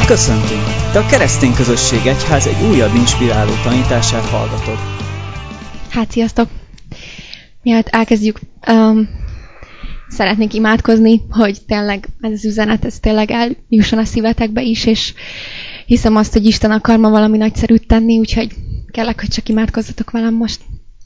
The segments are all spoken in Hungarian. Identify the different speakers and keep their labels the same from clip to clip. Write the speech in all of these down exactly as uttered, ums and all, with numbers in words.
Speaker 1: Köszöntünk! Te a Keresztény Közösség Egyház egy újabb inspiráló tanítását hallgatod.
Speaker 2: Hát, sziasztok! Mielőtt elkezdjük, um, szeretnék imádkozni, hogy tényleg ez az üzenet, ez tényleg eljusson a szívetekbe is, és hiszem azt, hogy Isten akar ma valami nagyszerűt tenni, úgyhogy kellek, hogy csak imádkozzatok velem most.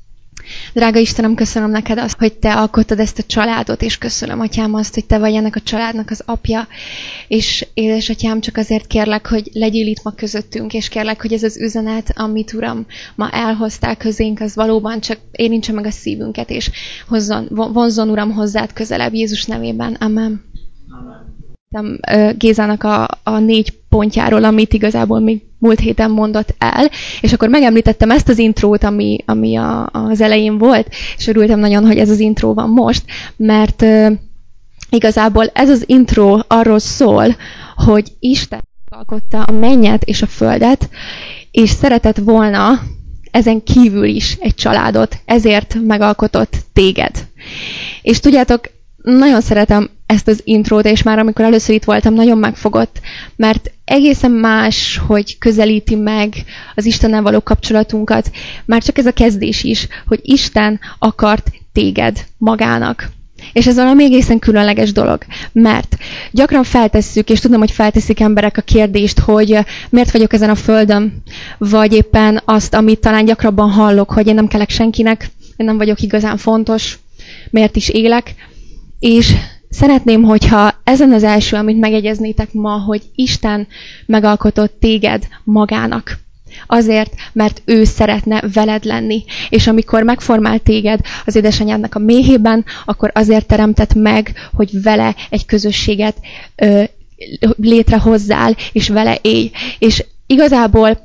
Speaker 2: Drága Istenem, köszönöm neked azt, hogy te alkottad ezt a családot, és köszönöm, Atyám, azt, hogy te vagy ennek a családnak az apja, és édesatyám, csak azért kérlek, hogy legyél itt ma közöttünk, és kérlek, hogy ez az üzenet, amit, Uram, ma elhoztál közénk, az valóban csak érintse meg a szívünket, és hozzon, vonzzon, Uram, hozzád közelebb, Jézus nevében. Amen. Amen. Gézának a, a négy pontjáról, amit igazából még múlt héten mondott el, és akkor megemlítettem ezt az intrót, ami, ami a, az elején volt, és örültem nagyon, hogy ez az intro van most, mert uh, igazából ez az intro arról szól, hogy Isten alkotta a mennyet és a földet, és szeretett volna ezen kívül is egy családot, ezért megalkotott téged. És tudjátok, nagyon szeretem ezt az intrót, és már amikor először itt voltam, nagyon megfogott, mert egészen más, hogy közelíti meg az Istennel való kapcsolatunkat, már csak ez a kezdés is, hogy Isten akart téged magának. És ez valami egészen különleges dolog, mert gyakran feltesszük, és tudom, hogy felteszik emberek a kérdést, hogy miért vagyok ezen a földön, vagy éppen azt, amit talán gyakrabban hallok, hogy én nem kellek senkinek, én nem vagyok igazán fontos, miért is élek, és szeretném, hogyha ezen az első, amit megegyeznétek ma, hogy Isten megalkotott téged magának. Azért, mert ő szeretne veled lenni. És amikor megformál téged az édesanyádnak a méhében, akkor azért teremtett meg, hogy vele egy közösséget ö, létrehozzál, és vele élj. És igazából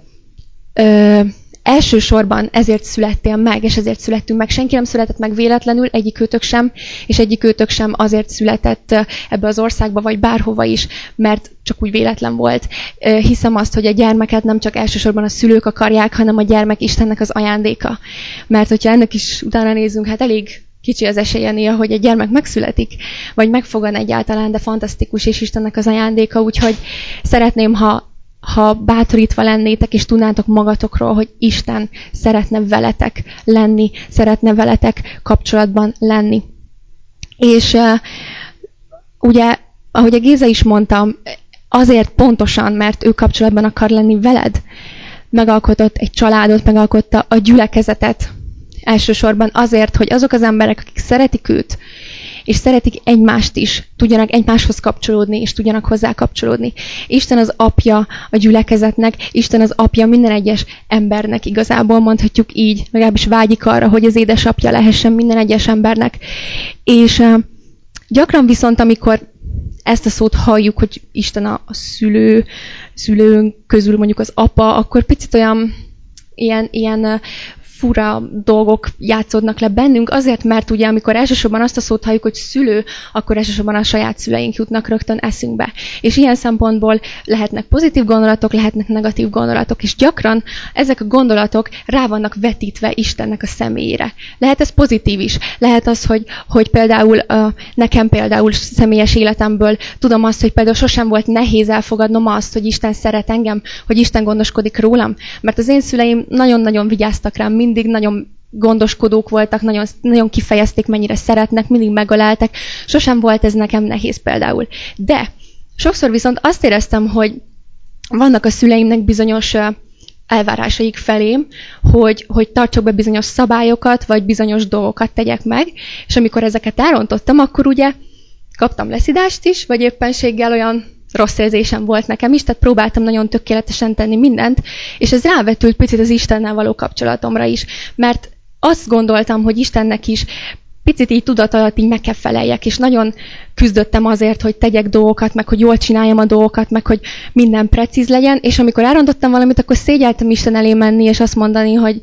Speaker 2: ö, elsősorban ezért születtél meg, és ezért születtünk meg. Senki nem született meg véletlenül, egyikőtök sem, és egyikőtök sem azért született ebbe az országba, vagy bárhova is, mert csak úgy véletlen volt. Hiszem azt, hogy a gyermeket nem csak elsősorban a szülők akarják, hanem a gyermek Istennek az ajándéka. Mert hogyha ennek is utána nézzünk, hát elég kicsi az esélye néha, hogy egy gyermek megszületik, vagy megfogan egyáltalán, de fantasztikus, és Istennek az ajándéka, úgyhogy szeretném, ha ha bátorítva lennétek, és tudnátok magatokról, hogy Isten szeretne veletek lenni, szeretne veletek kapcsolatban lenni. És uh, ugye, ahogy a Géza is mondta, azért pontosan, mert ő kapcsolatban akar lenni veled, megalkotott egy családot, megalkotta a gyülekezetet. Elsősorban azért, hogy azok az emberek, akik szeretik őt, és szeretik egymást is, tudjanak egymáshoz kapcsolódni, és tudjanak hozzá kapcsolódni. Isten az apja a gyülekezetnek, Isten az apja minden egyes embernek, igazából mondhatjuk így, legalábbis vágyik arra, hogy az édesapja lehessen minden egyes embernek. És uh, gyakran viszont, amikor ezt a szót halljuk, hogy Isten a, a szülő, szülőnk közül mondjuk az apa, akkor picit olyan ilyen, ilyen uh, fura dolgok játszódnak le bennünk, azért, mert ugye amikor elsősorban azt a szót halljuk, hogy szülő, akkor elsősorban a saját szüleink jutnak rögtön eszünkbe. És ilyen szempontból lehetnek pozitív gondolatok, lehetnek negatív gondolatok, és gyakran ezek a gondolatok rá vannak vetítve Istennek a személyére. Lehet ez pozitív is. Lehet az, hogy, hogy például uh, nekem például személyes életemből tudom azt, hogy például sosem volt nehéz elfogadnom azt, hogy Isten szeret engem, hogy Isten gondoskodik rólam, mert az én szüleim nagyon-nagyon vigyáztak rám, mindig nagyon gondoskodók voltak, nagyon, nagyon kifejezték, mennyire szeretnek, mindig megöleltek. Sosem volt ez nekem nehéz például. De sokszor viszont azt éreztem, hogy vannak a szüleimnek bizonyos elvárásaik felém, hogy, hogy tartsok be bizonyos szabályokat, vagy bizonyos dolgokat tegyek meg, és amikor ezeket elrontottam, akkor ugye kaptam leszidást is, vagy éppenséggel olyan rossz érzésem volt nekem is, tehát próbáltam nagyon tökéletesen tenni mindent, és ez rávetült picit az Istennel való kapcsolatomra is, mert azt gondoltam, hogy Istennek is picit így tudat alatt így meg kell feleljek, és nagyon küzdöttem azért, hogy tegyek dolgokat, meg hogy jól csináljam a dolgokat, meg hogy minden precíz legyen, és amikor elrontottam valamit, akkor szégyeltem Isten elé menni, és azt mondani, hogy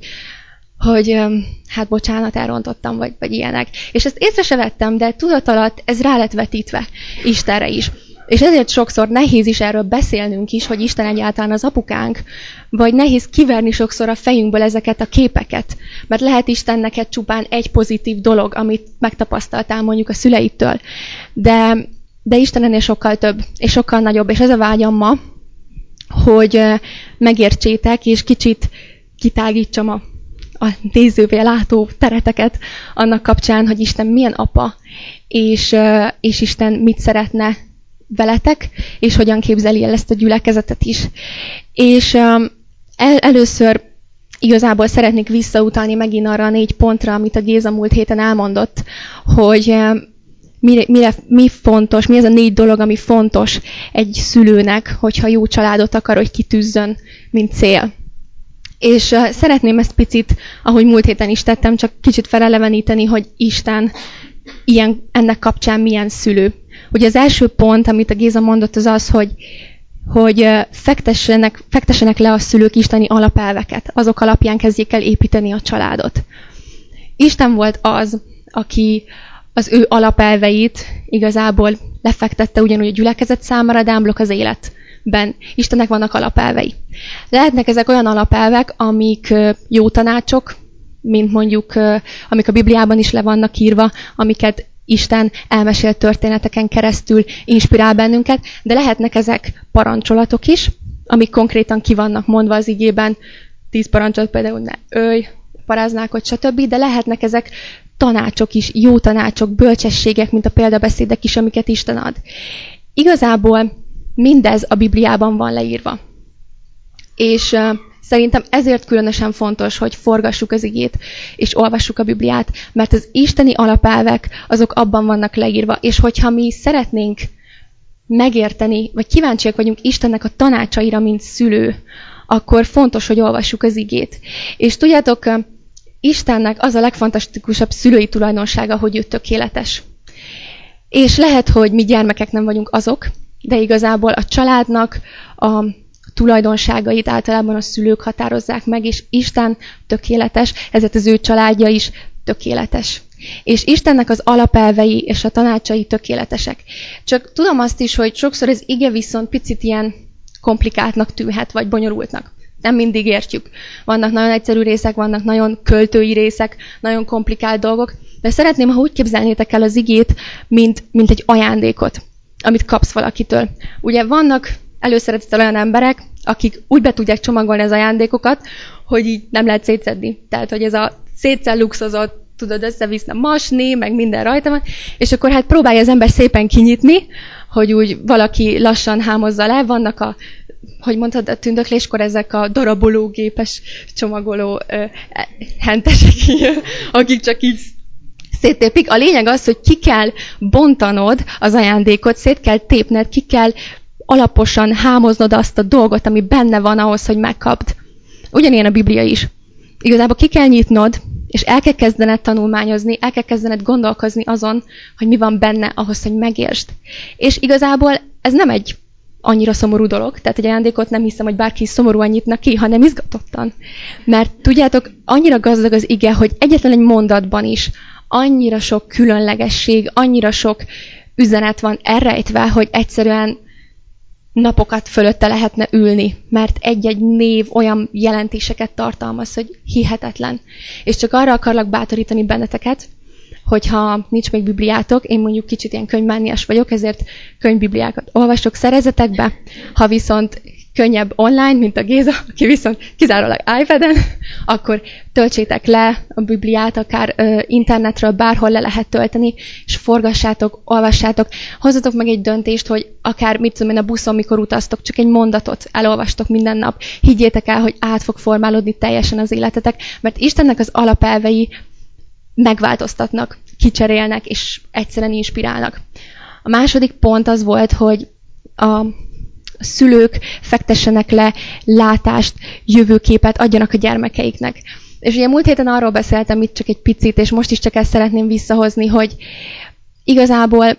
Speaker 2: hogy hát bocsánat, elrontottam, vagy, vagy ilyenek. És ezt észre se vettem, de tudat alatt ez rá lett vetítve Istenre is. És ezért sokszor nehéz is erről beszélnünk is, hogy Isten egyáltalán az apukánk, vagy nehéz kiverni sokszor a fejünkből ezeket a képeket. Mert lehet Isten neked csupán egy pozitív dolog, amit megtapasztaltál mondjuk a szüleitől. De, de Isten ennél sokkal több, és sokkal nagyobb. És ez a vágyam ma, hogy megértsétek, és kicsit kitágítsam a, a nézővé látó tereteket annak kapcsán, hogy Isten milyen apa, és, és Isten mit szeretne veletek, és hogyan képzeli el ezt a gyülekezetet is. És el, először igazából szeretnék visszautalni megint arra a négy pontra, amit a Géza múlt héten elmondott, hogy mire, mire, mi fontos, mi az a négy dolog, ami fontos egy szülőnek, hogyha jó családot akar, hogy kitűzzön, mint cél. És uh, szeretném ezt picit, ahogy múlt héten is tettem, csak kicsit feleleveníteni, hogy Isten ilyen, ennek kapcsán milyen szülő. Ugye az első pont, amit a Géza mondott, az az, hogy, hogy uh, fektessenek, fektessenek le a szülők isteni alapelveket. Azok alapján kezdjék el építeni a családot. Isten volt az, aki az ő alapelveit igazából lefektette ugyanúgy a gyülekezet számára, de ámblok az életben. Istennek vannak alapelvei. Lehetnek ezek olyan alapelvek, amik jó tanácsok, mint mondjuk, amik a Bibliában is le vannak írva, amiket Isten elmesélt történeteken keresztül inspirál bennünket, de lehetnek ezek parancsolatok is, amik konkrétan ki vannak mondva az igében, tíz parancsolat például ne ölj, paráználkodj, stb., de lehetnek ezek tanácsok is, jó tanácsok, bölcsességek, mint a példabeszédek is, amiket Isten ad. Igazából mindez a Bibliában van leírva. És uh, szerintem ezért különösen fontos, hogy forgassuk az igét, és olvassuk a Bibliát, mert az isteni alapelvek, azok abban vannak leírva, és hogyha mi szeretnénk megérteni, vagy kíváncsiak vagyunk Istennek a tanácsaira, mint szülő, akkor fontos, hogy olvassuk az igét. És tudjátok, uh, Istennek az a legfantasztikusabb szülői tulajdonsága, hogy ő tökéletes. És lehet, hogy mi gyermekek nem vagyunk azok, de igazából a családnak a tulajdonságait általában a szülők határozzák meg, és Isten tökéletes, ezért az ő családja is tökéletes. És Istennek az alapelvei és a tanácsai tökéletesek. Csak tudom azt is, hogy sokszor az ige viszont picit ilyen komplikáltnak tűnhet, vagy bonyolultnak. Nem mindig értjük. Vannak nagyon egyszerű részek, vannak nagyon költői részek, nagyon komplikált dolgok, de szeretném, ha úgy képzelnétek el az igét, mint, mint egy ajándékot, amit kapsz valakitől. Ugye vannak előszeretettel olyan emberek, akik úgy be tudják csomagolni az ajándékokat, hogy így nem lehet szétszedni. Tehát, hogy ez a szétszer luxozott, tudod, összeviszne masni, meg minden rajta van, és akkor hát próbálja az ember szépen kinyitni, hogy úgy valaki lassan hámozza le, vannak a hogy mondtad, a tündökléskor ezek a darabológépes csomagoló ö, hentesek, akik csak így széttépik. A lényeg az, hogy ki kell bontanod az ajándékot, szét kell tépned, ki kell alaposan hámoznod azt a dolgot, ami benne van ahhoz, hogy megkapd. Ugyanilyen a Biblia is. Igazából ki kell nyitnod, és el kell kezdened tanulmányozni, el kell kezdened gondolkozni azon, hogy mi van benne ahhoz, hogy megértsd. És igazából ez nem egy annyira szomorú dolog, tehát egy ajándékot nem hiszem, hogy bárki szomorúan nyitna ki, hanem izgatottan. Mert tudjátok, annyira gazdag az ige, hogy egyetlen egy mondatban is annyira sok különlegesség, annyira sok üzenet van elrejtve, hogy egyszerűen napokat fölötte lehetne ülni, mert egy-egy név olyan jelentéseket tartalmaz, hogy hihetetlen. És csak arra akarlak bátorítani benneteket, hogyha nincs még bibliátok, én mondjuk kicsit ilyen könyvmániás vagyok, ezért könyvbibliákat olvasok, szerezetek be, ha viszont könnyebb online, mint a Géza, aki viszont kizárólag iPad-en, akkor töltsétek le a Bibliát, akár ö, internetről, bárhol le lehet tölteni, és forgassátok, olvassátok, hozzatok meg egy döntést, hogy akár, mit tudom én, a buszon, mikor utaztok, csak egy mondatot elolvastok minden nap. Higgyétek el, hogy át fog formálódni teljesen az életetek, mert Istennek az alapelvei megváltoztatnak, kicserélnek, és egyszerűen inspirálnak. A második pont az volt, hogy a A szülők fektessenek le látást, jövőképet adjanak a gyermekeiknek. És ugye múlt héten arról beszéltem itt csak egy picit, és most is csak ezt szeretném visszahozni, hogy igazából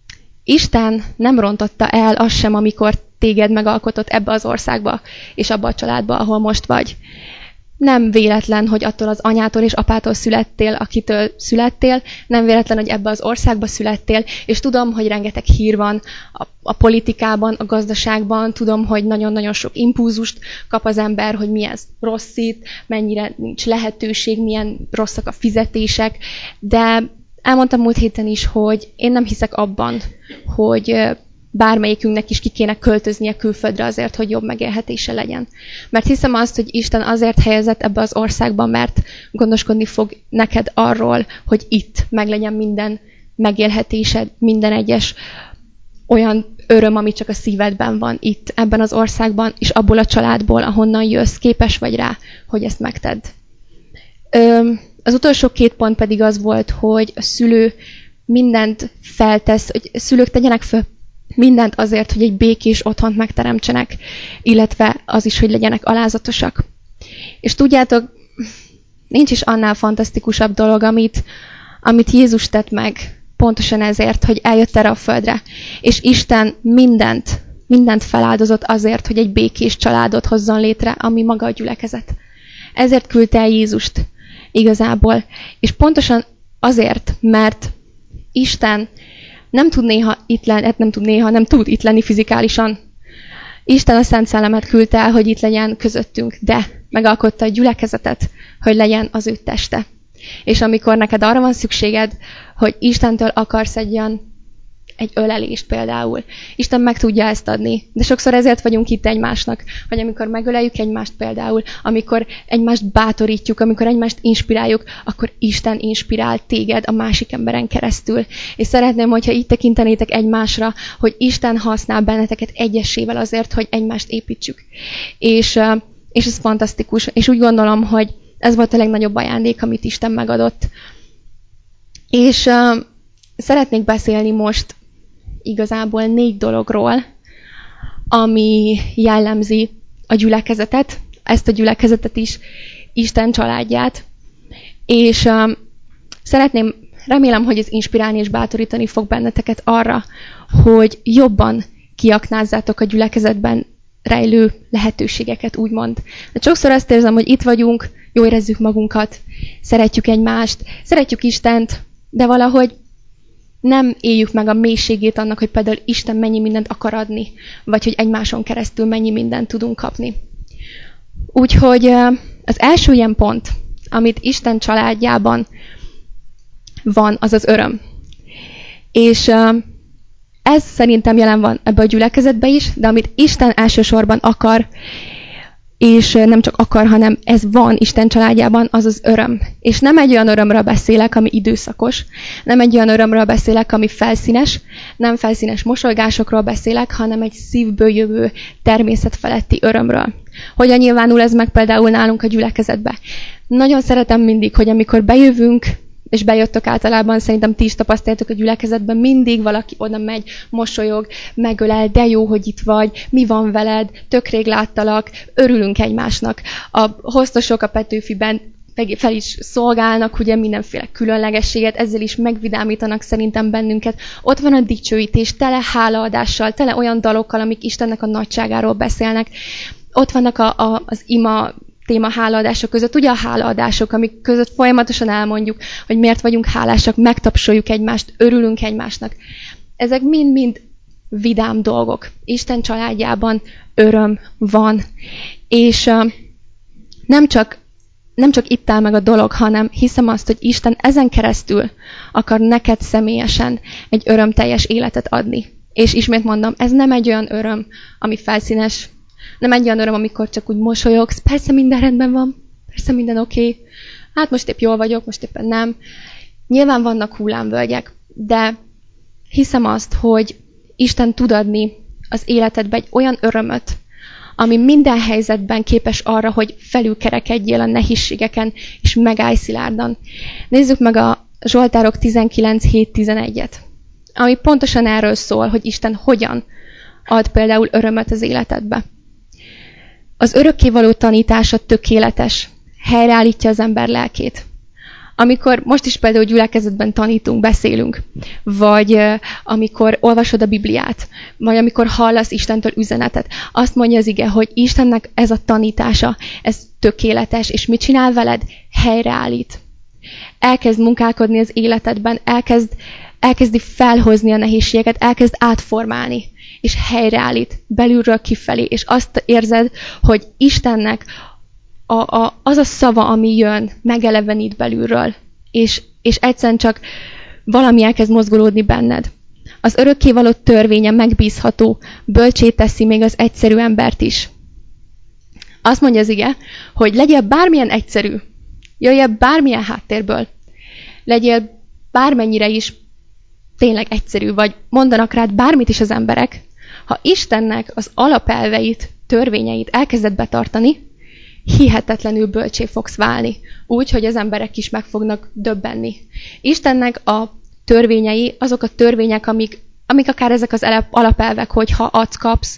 Speaker 2: Isten nem rontotta el azt sem, amikor téged megalkotott ebbe az országba, és abba a családba, ahol most vagy. Nem véletlen, hogy attól az anyától és apától születtél, akitől születtél, nem véletlen, hogy ebbe az országba születtél, és tudom, hogy rengeteg hír van a, a politikában, a gazdaságban, tudom, hogy nagyon-nagyon sok impulzust kap az ember, hogy mi ez rossz itt, mennyire nincs lehetőség, milyen rosszak a fizetések, de elmondtam múlt héten is, hogy én nem hiszek abban, hogy bármelyikünknek is ki kéne költöznie külföldre azért, hogy jobb megélhetése legyen. Mert hiszem azt, hogy Isten azért helyezett ebbe az országba, mert gondoskodni fog neked arról, hogy itt meglegyen minden megélhetésed, minden egyes olyan öröm, ami csak a szívedben van itt, ebben az országban, és abból a családból, ahonnan jössz, képes vagy rá, hogy ezt megtedd. Az utolsó két pont pedig az volt, hogy a szülő mindent feltesz, hogy a szülők tegyenek föl mindent azért, hogy egy békés otthont megteremtsenek, illetve az is, hogy legyenek alázatosak. És tudjátok, nincs is annál fantasztikusabb dolog, amit, amit Jézus tett meg, pontosan ezért, hogy eljött erre a földre. És Isten mindent, mindent feláldozott azért, hogy egy békés családot hozzon létre, ami maga a gyülekezet. Ezért küldte el Jézust igazából. És pontosan azért, mert Isten nem tud néha itt lenni, nem tud néha, nem tud itt lenni fizikálisan. Isten a Szent Szellemet küldte el, hogy itt legyen közöttünk, de megalkotta a gyülekezetet, hogy legyen az ő teste. És amikor neked arra van szükséged, hogy Istentől akarsz egy olyan, egy ölelést például. Isten meg tudja ezt adni. De sokszor ezért vagyunk itt egymásnak. Vagy amikor megöleljük egymást például, amikor egymást bátorítjuk, amikor egymást inspiráljuk, akkor Isten inspirál téged a másik emberen keresztül. És szeretném, hogyha így tekintenétek egymásra, hogy Isten használ benneteket egyesével azért, hogy egymást építsük. És, és ez fantasztikus. És úgy gondolom, hogy ez volt a legnagyobb ajándék, amit Isten megadott. És uh, szeretnék beszélni most igazából négy dologról, ami jellemzi a gyülekezetet, ezt a gyülekezetet is, Isten családját. És uh, szeretném, remélem, hogy ez inspirálni és bátorítani fog benneteket arra, hogy jobban kiaknázzátok a gyülekezetben rejlő lehetőségeket, úgymond. De sokszor azt érzem, hogy itt vagyunk, jól érezzük magunkat, szeretjük egymást, szeretjük Istent, de valahogy nem éljük meg a mélységét annak, hogy például Isten mennyi mindent akar adni, vagy hogy egymáson keresztül mennyi mindent tudunk kapni. Úgyhogy az első ilyen pont, amit Isten családjában van, az az öröm. És ez szerintem jelen van ebbe a gyülekezetbe is, de amit Isten elsősorban akar, és nem csak akar, hanem ez van Isten családjában, az az öröm. És nem egy olyan örömről beszélek, ami időszakos, nem egy olyan örömről beszélek, ami felszínes, nem felszínes mosolygásokról beszélek, hanem egy szívből jövő természetfeletti örömről. Hogyan nyilvánul ez meg például nálunk a gyülekezetbe? Nagyon szeretem mindig, hogy amikor bejövünk, és bejöttök általában, szerintem ti is tapasztaljátok a gyülekezetben, mindig valaki oda megy, mosolyog, megölel, de jó, hogy itt vagy, mi van veled, tök rég láttalak, örülünk egymásnak. A hoztosok a Petőfiben fel is szolgálnak, ugye mindenféle különlegességet, ezzel is megvidámítanak szerintem bennünket. Ott van a dicsőítés, tele hálaadással, tele olyan dalokkal, amik Istennek a nagyságáról beszélnek. Ott vannak a, a, az ima téma hálaadások között, ugye a hálaadások, amik között folyamatosan elmondjuk, hogy miért vagyunk hálásak, megtapsoljuk egymást, örülünk egymásnak. Ezek mind-mind vidám dolgok. Isten családjában öröm van. És uh, nem csak, nem csak itt áll meg a dolog, hanem hiszem azt, hogy Isten ezen keresztül akar neked személyesen egy örömteljes életet adni. És ismét mondom, ez nem egy olyan öröm, ami felszínes, nem egy olyan öröm, amikor csak úgy mosolyogsz, persze minden rendben van, persze minden oké, okay. Hát most épp jól vagyok, most éppen nem. Nyilván vannak hullámvölgyek, de hiszem azt, hogy Isten tud adni az életedbe egy olyan örömöt, ami minden helyzetben képes arra, hogy felülkerekedjél a nehézségeken, és megállj szilárdan. Nézzük meg a Zsoltárok tizenkilenc hét tizenegyet, ami pontosan erről szól, hogy Isten hogyan ad például örömöt az életedbe. Az örökkévaló tanítása tökéletes, helyreállítja az ember lelkét. Amikor most is például gyülekezetben tanítunk, beszélünk, vagy uh, amikor olvasod a Bibliát, vagy amikor hallasz Istentől üzenetet, azt mondja az ige, hogy Istennek ez a tanítása, ez tökéletes, és mit csinál veled? Helyreállít. Elkezd munkálkodni az életedben, elkezd, elkezdi felhozni a nehézségeket, elkezd átformálni, és helyreállít belülről kifelé, és azt érzed, hogy Istennek a, a, az a szava, ami jön, megelevenít belülről, és, és egyszerűen csak valami elkezd mozgolódni benned. Az örökkévaló törvénye megbízható, bölcsé teszi még az egyszerű embert is. Azt mondja az ige, hogy legyél bármilyen egyszerű, jöjjél bármilyen háttérből, legyél bármennyire is tényleg egyszerű, vagy mondanak rád bármit is az emberek, ha Istennek az alapelveit, törvényeit elkezded betartani, hihetetlenül bölcsé fogsz válni, úgy, hogy az emberek is meg fognak döbbenni. Istennek a törvényei, azok a törvények, amik, amik akár ezek az alapelvek, hogy ha adsz, kapsz,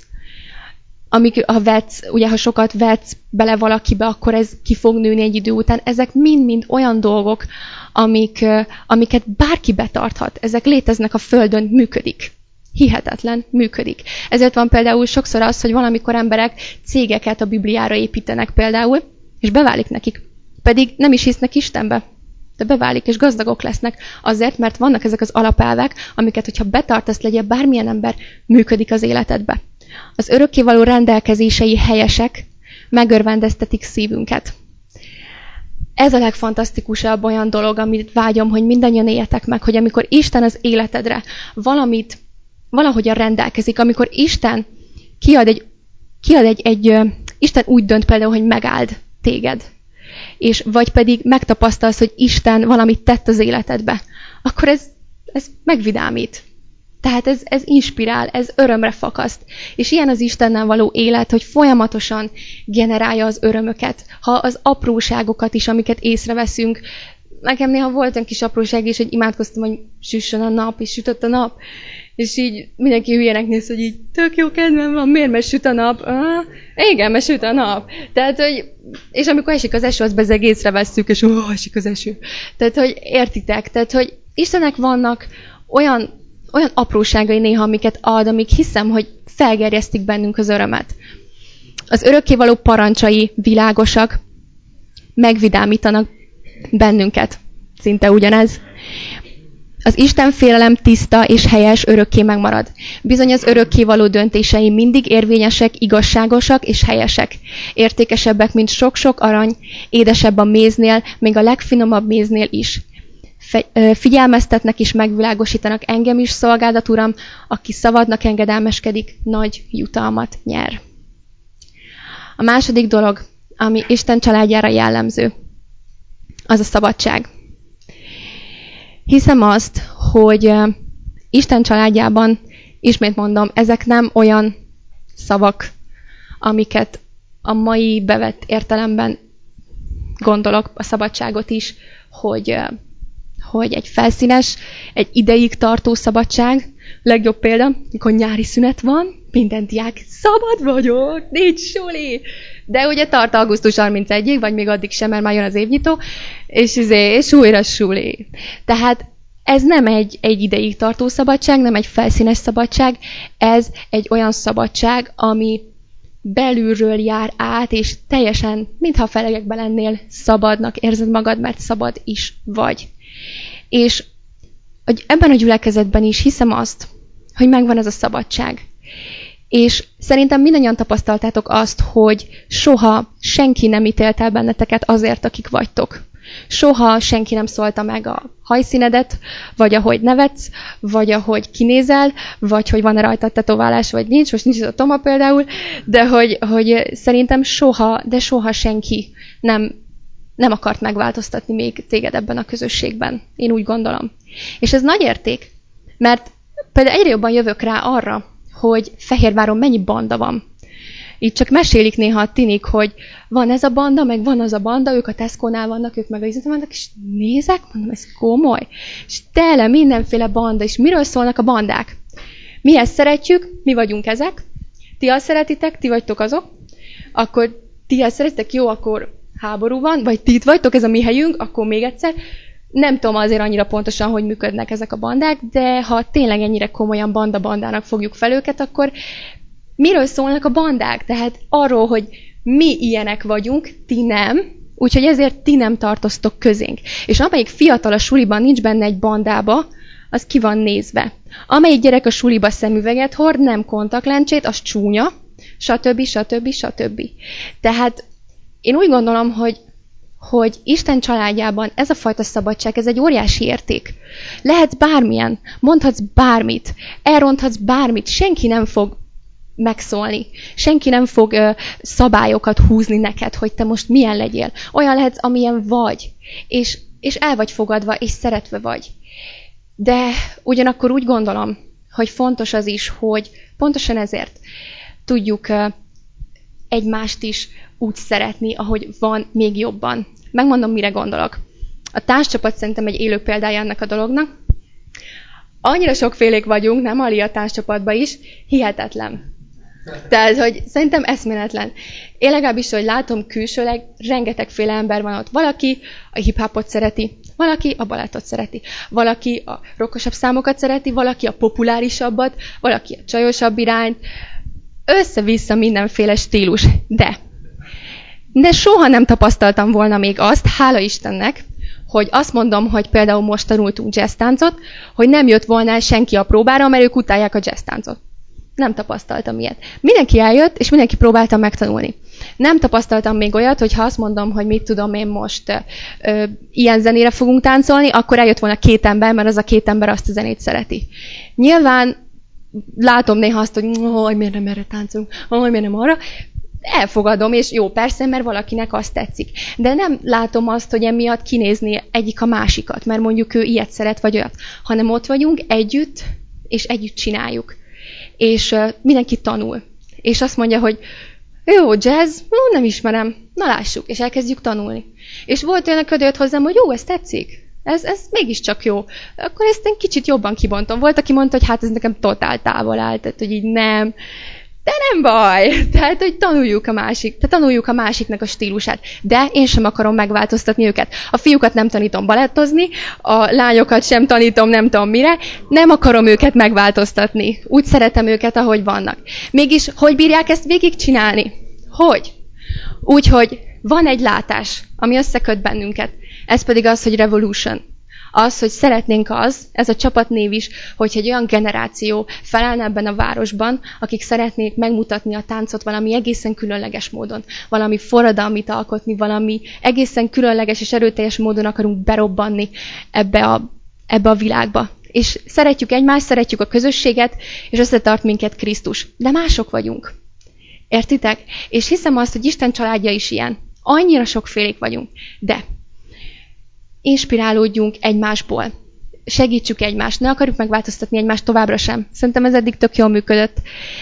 Speaker 2: amik, ha vetsz, ugye ha sokat vetsz bele valakibe, akkor ez ki fog nőni egy idő után. Ezek mind-mind olyan dolgok, amik, amiket bárki betarthat. Ezek léteznek a Földön, működik. Hihetetlen, működik. Ezért van például sokszor az, hogy valamikor emberek cégeket a Bibliára építenek például, és beválik nekik. Pedig nem is hisznek Istenbe. De beválik, és gazdagok lesznek. Azért, mert vannak ezek az alapelvek, amiket, hogyha betartasz, legyél bármilyen ember, működik az életedbe. Az örökkévaló rendelkezései helyesek, megörvendeztetik szívünket. Ez a legfantasztikusabb olyan dolog, amit vágyom, hogy mindannyian éljetek meg, hogy amikor Isten az életedre valamit, valahogyan rendelkezik, amikor Isten kiad egy, kiad egy, egy Isten úgy dönt például, hogy megáld téged, és vagy pedig megtapasztalsz, hogy Isten valamit tett az életedbe, akkor ez, ez megvidámít. Tehát ez, ez inspirál, ez örömre fakaszt. És ilyen az Istennel való élet, hogy folyamatosan generálja az örömöket. Ha az apróságokat is, amiket észreveszünk, nekem néha volt egy kis apróság is, hogy imádkoztam, hogy süssön a nap, és sütött a nap. És így mindenki hülyének néz, hogy így tök jó kedvem van, miért, mert süt a nap? Ah, igen, mert süt a nap. Tehát, hogy, és amikor esik az eső, azt bezeg észrevesszük, és ó, esik az eső. Tehát, hogy értitek, tehát, hogy Istennek vannak olyan olyan apróságai néha, amiket ad, amik hiszem, hogy felgerjesztik bennünk az örömet. Az örökkévaló parancsai világosak, megvidámítanak bennünket. Szinte ugyanez. Az Isten félelem tiszta és helyes, örökké megmarad. Bizony az örökkévaló döntései mindig érvényesek, igazságosak és helyesek. Értékesebbek, mint sok-sok arany, édesebb a méznél, még a legfinomabb méznél is. Figyelmeztetnek és megvilágosítanak engem is, szolgálat Uram, aki szavadnak engedelmeskedik, nagy jutalmat nyer. A második dolog, ami Isten családjára jellemző, az a szabadság. Hiszem azt, hogy Isten családjában, ismét mondom, ezek nem olyan szavak, amiket a mai bevett értelemben gondolok, a szabadságot is, hogy hogy egy felszínes, egy ideig tartó szabadság. Legjobb példa, amikor nyári szünet van, minden diák, szabad vagyok, nincs suli. De ugye tart augusztus harmincegyig, vagy még addig sem, mert már jön az évnyitó, és, és újra suli. Tehát ez nem egy, egy ideig tartó szabadság, nem egy felszínes szabadság, ez egy olyan szabadság, ami belülről jár át, és teljesen, mintha a felegekben lennél, szabadnak érzed magad, mert szabad is vagy. És ebben a gyülekezetben is hiszem azt, hogy megvan ez a szabadság. És szerintem mindannyian tapasztaltátok azt, hogy soha senki nem ítélt el benneteket azért, akik vagytok. Soha senki nem szólta meg a hajszínedet, vagy ahogy nevetsz, vagy ahogy kinézel, vagy hogy van-e rajtad tetoválás, vagy nincs. Most nincs ez a Toma például, de hogy, hogy szerintem soha, de soha senki nem nem akart megváltoztatni még téged ebben a közösségben. Én úgy gondolom. És ez nagy érték, mert például egyre jobban jövök rá arra, hogy Fehérváron mennyi banda van. Itt csak mesélik néha a tinik, hogy van ez a banda, meg van az a banda, ők a Tesco-nál vannak, ők meg a izletem vannak, és nézek, mondom, ez komoly. És tele mindenféle banda, és miről szólnak a bandák? Mi ezt szeretjük, mi vagyunk ezek, ti azt szeretitek, ti vagytok azok, akkor ti ezt szeretitek, jó, akkor háború van, vagy ti itt vagytok, ez a mi helyünk, akkor még egyszer. Nem tudom azért annyira pontosan, hogy működnek ezek a bandák, de ha tényleg ennyire komolyan banda-bandának fogjuk fel őket, akkor miről szólnak a bandák? Tehát arról, hogy mi ilyenek vagyunk, ti nem, úgyhogy ezért ti nem tartoztok közénk. És amelyik fiatal a suliban nincs benne egy bandába, az ki van nézve. Amelyik gyerek a suliba szemüveget hord, nem kontaktlencsét, az csúnya, stb. stb. stb. Tehát én úgy gondolom, hogy, hogy Isten családjában ez a fajta szabadság, ez egy óriási érték. Lehet bármilyen, mondhatsz bármit, elronthatsz bármit, senki nem fog megszólni. Senki nem fog ö, szabályokat húzni neked, hogy te most milyen legyél. Olyan lehetsz, amilyen vagy. És, és el vagy fogadva, és szeretve vagy. De ugyanakkor úgy gondolom, hogy fontos az is, hogy pontosan ezért tudjuk ö, egymást is úgy szeretni, ahogy van, még jobban. Megmondom, mire gondolok. A társcsapat szerintem egy élő példája ennek a dolognak. Annyira sokfélék vagyunk, nem Ali a társcsapatban is, hihetetlen. Tehát, hogy szerintem eszméletlen. Én legalábbis, hogy látom külsőleg, rengetegféle ember van ott. Valaki a hip-hopot szereti, valaki a balettot szereti, valaki a rockosabb számokat szereti, valaki a populárisabbat, valaki a csajosabb irányt. Össze-vissza mindenféle stílus. De, de soha nem tapasztaltam volna még azt, hála Istennek, hogy azt mondom, hogy például most tanultunk jazztáncot, hogy nem jött volna el senki a próbára, mert ők utálják a jazztáncot. Nem tapasztaltam ilyet. Mindenki eljött, és mindenki próbálta megtanulni. Nem tapasztaltam még olyat, hogy ha azt mondom, hogy mit tudom én most ö, ilyen zenére fogunk táncolni, akkor eljött volna két ember, mert az a két ember azt a zenét szereti. Nyilván látom néha azt, hogy hogy miért nem erre táncolunk, hogy miért nem arra. Elfogadom, és jó, persze, mert valakinek azt tetszik. De nem látom azt, hogy emiatt kinézni egyik a másikat, mert mondjuk ő ilyet szeret, vagy olyat. Hanem ott vagyunk együtt, és együtt csináljuk. És uh, mindenki tanul. És azt mondja, hogy jó, jazz, hú, nem ismerem, na lássuk, és elkezdjük tanulni. És volt olyan, aki jött hozzám, hogy jó, ez tetszik, ez, ez mégiscsak jó. Akkor ezt én kicsit jobban kibontom. Volt, aki mondta, hogy hát ez nekem totál távol áll, tehát hogy így nem. De nem baj, tehát, hogy tanuljuk a másik, tehát tanuljuk a másiknak a stílusát. De én sem akarom megváltoztatni őket. A fiúkat nem tanítom balettozni, a lányokat sem tanítom nem tudom mire, nem akarom őket megváltoztatni. Úgy szeretem őket, ahogy vannak. Mégis, hogy bírják ezt végigcsinálni? Hogy? Úgyhogy van egy látás, ami összeköt bennünket. Ez pedig az, hogy revolution. Az, hogy szeretnénk az, ez a csapatnév is, hogy egy olyan generáció felállna ebben a városban, akik szeretnék megmutatni a táncot valami egészen különleges módon. Valami forradalmit alkotni, valami egészen különleges és erőteljes módon akarunk berobbanni ebbe a, ebbe a világba. És szeretjük egymást, szeretjük a közösséget, és összetart minket Krisztus. De mások vagyunk. Értitek? És hiszem azt, hogy Isten családja is ilyen. Annyira sokfélék vagyunk. De inspirálódjunk egymásból. Segítsük egymást. Ne akarjuk megváltoztatni egymást továbbra sem. Szerintem ez eddig tök jól működött.